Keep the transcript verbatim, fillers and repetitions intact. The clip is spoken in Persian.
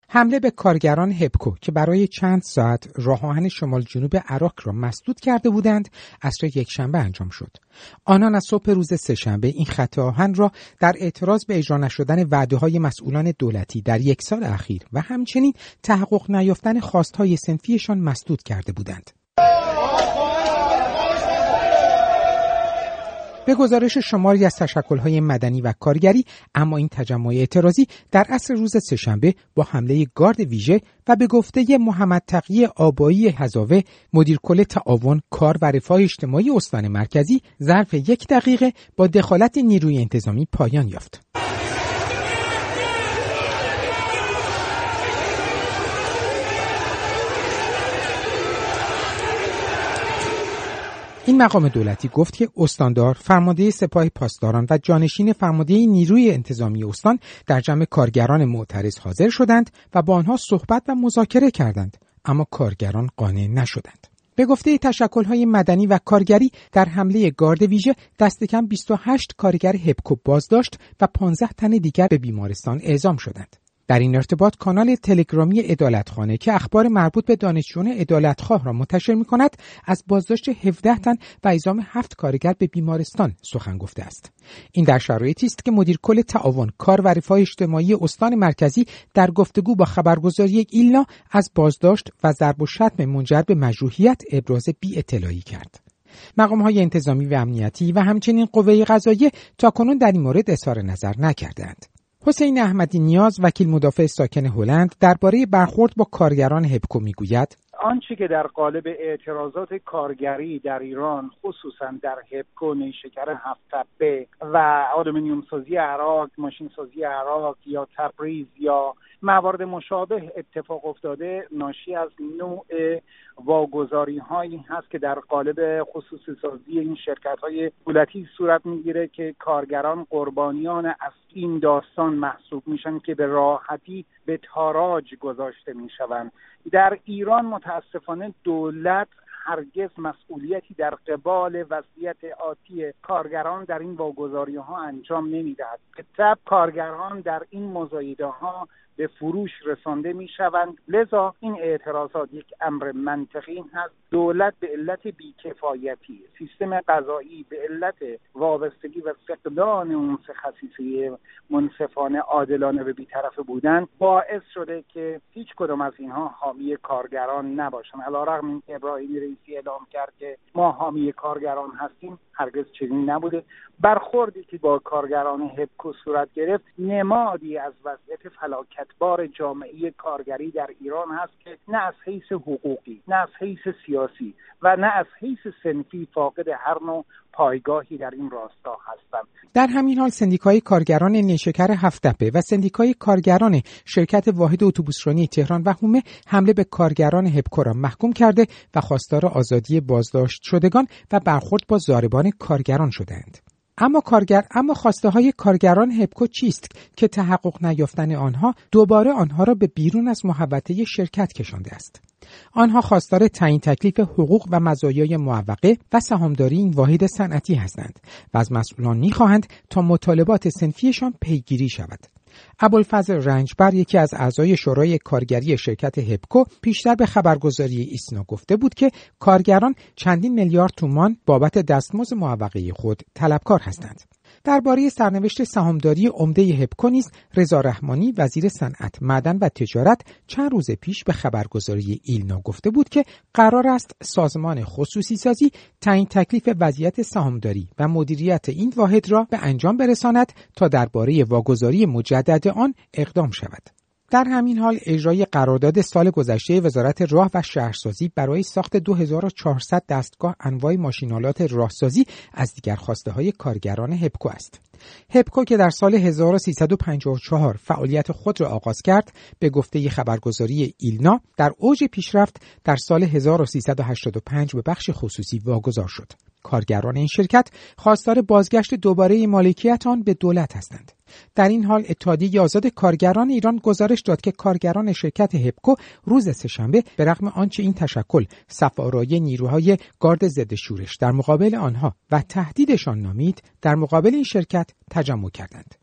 حمله به کارگران هپکو که برای چند ساعت راه آهن شمال جنوب عراق را مسدود کرده بودند، عصر یکشنبه انجام شد. آنان از صبح روز سه‌شنبه این خط آهن را در اعتراض به اجرا نشدن وعده‌های مسئولان دولتی در یک سال اخیر و همچنین تحقق نیافتن خواستهای صنفیشان مسدود کرده بودند. به گزارش شماری از تشکل‌های مدنی و کارگری، اما این تجمع اعتراضی در عصر روز سه‌شنبه با حمله گارد ویژه و به گفته محمد تقی آبایی هزاوه، مدیر کل تعاون، کار و رفاه اجتماعی استان مرکزی، ظرف یک دقیقه با دخالت نیروی انتظامی پایان یافت. این مقام دولتی گفت که استاندار، فرمانده سپاه پاسداران و جانشین فرمانده نیروی انتظامی استان در جمع کارگران معترض حاضر شدند و با آنها صحبت و مذاکره کردند، اما کارگران قانع نشدند. به گفته تشکل‌های مدنی و کارگری، در حمله گارد ویژه دست کم بیست و هشت کارگر هپکو بازداشت و پانزده تن دیگر به بیمارستان اعزام شدند. در این ارتباط کانال تلگرامی عدالتخانه که اخبار مربوط به دانشجویان عدالتخواه را منتشر می‌کند، از بازداشت هفده تن و اعزام هفت کارگر به بیمارستان سخن گفته است. این در شرایطی است که مدیر کل تعاون، کار و رفاه اجتماعی استان مرکزی در گفتگو با خبرگزاری ایلنا از بازداشت و ضرب و شتم منجر به مجروحیت ابراز بی‌اطلاعی کرد. مقام‌های انتظامی و امنیتی و همچنین قوه قضاییه تاکنون در این مورد اظهار نظر نکردند. حسین احمدی نیاز، وکیل مدافع ساکن هلند، درباره برخورد با کارگران هپکو میگوید: آنچه که در قالب اعتراضات کارگری در ایران، خصوصا در هپکو، نیشکر هفت تپه و آلومینیوم سازی عراق، ماشین سازی عراق یا تبریز یا موارد مشابه اتفاق افتاده، ناشی از نوع واگذاری هایی هست که در قالب خصوصی سازی این شرکت های دولتی صورت میگیره که کارگران قربانیان از این داستان محسوب میشن که به راحتی به تاراج گذاشته میشوند. در ایران متاسفانه دولت هرگز مسئولیتی در قبال وضعیت آتی کارگران در این واگذاری ها انجام نمیدهد. به طب کارگران در این مزایده ها به فروش رسانده می شوند. لذا این اعتراضات یک امر منطقی هست. دولت به علت بیکفایتی، سیستم قضایی به علت وابستگی و فقدان اون سه خصیصه منصفانه، عادلانه و بی‌طرفه بودن، باعث شده که هیچ کدام از اینها حامی کارگران نباشند. علیرغم اینکه ابراهیمی رئیسی اعلام کرد که ما حامی کارگران هستیم، هرگز چنین نبوده. برخوردی که با کارگران هپکو صورت گرفت نمادی از وضعیت فلاکتبار جامعه کارگری در ایران هست که نه از حیث حقوقی، نه از حیث سیاسی و نه از حیث صنفی فاقد هر نوع پایگاهی در این راستا هستند. در همین حال سندیکای کارگران نیشکر هفت تپه و سندیکای کارگران شرکت واحد اتوبوسرانی تهران و هومه حمله به کارگران هپکو را محکوم کرده و خواستار آزادی بازداشت شدگان و برخورد با ضاربان کارگران شدند. اما کارگر اما خواسته های کارگران هپکو چیست که تحقق نیافتن آنها دوباره آنها را به بیرون از محوطه شرکت کشانده است؟ آنها خواستار تعیین تکلیف حقوق و مزایای معوقه و سهامداری این واحد صنعتی هستند و از مسئولان می‌خواهند تا مطالبات صنفیشان پیگیری شود. ابوالفضل رنجبر، یکی از اعضای شورای کارگری شرکت هپکو، پیشتر به خبرگزاری ایسنا گفته بود که کارگران چندین میلیارد تومان بابت دستمزد معوقه خود طلبکار هستند. درباره سرنوشت سهامداری عمده هپکو نیز رضا رحمانی، وزیر صنعت، معدن و تجارت، چند روز پیش به خبرگزاری ایلنا گفته بود که قرار است سازمان خصوصی سازی تعیین تکلیف وضعیت سهامداری و مدیریت این واحد را به انجام برساند تا درباره واگذاری مجدد آن اقدام شود. در همین حال اجرای قرارداد سال گذشته وزارت راه و شهرسازی برای ساخت دو هزار و چهارصد دستگاه انواع ماشین‌آلات راهسازی از دیگر خواسته‌های کارگران هپکو است. هپکو که در سال هزار و سیصد و پنجاه و چهار فعالیت خود را آغاز کرد، به گفته خبرگزاری ایلنا در اوج پیشرفت در سال هزار و سیصد و هشتاد و پنج به بخش خصوصی واگذار شد. کارگران این شرکت خواستار بازگشت دوباره مالکیت آن به دولت هستند. در این حال اتحادیه آزاد کارگران ایران گزارش داد که کارگران شرکت هپکو روز سه‌شنبه به رغم آنچه این تشکل صف آرایی نیروهای گارد ضد شورش در مقابل آنها و تهدیدشان نامید، در مقابل این شرکت تجمع کردند.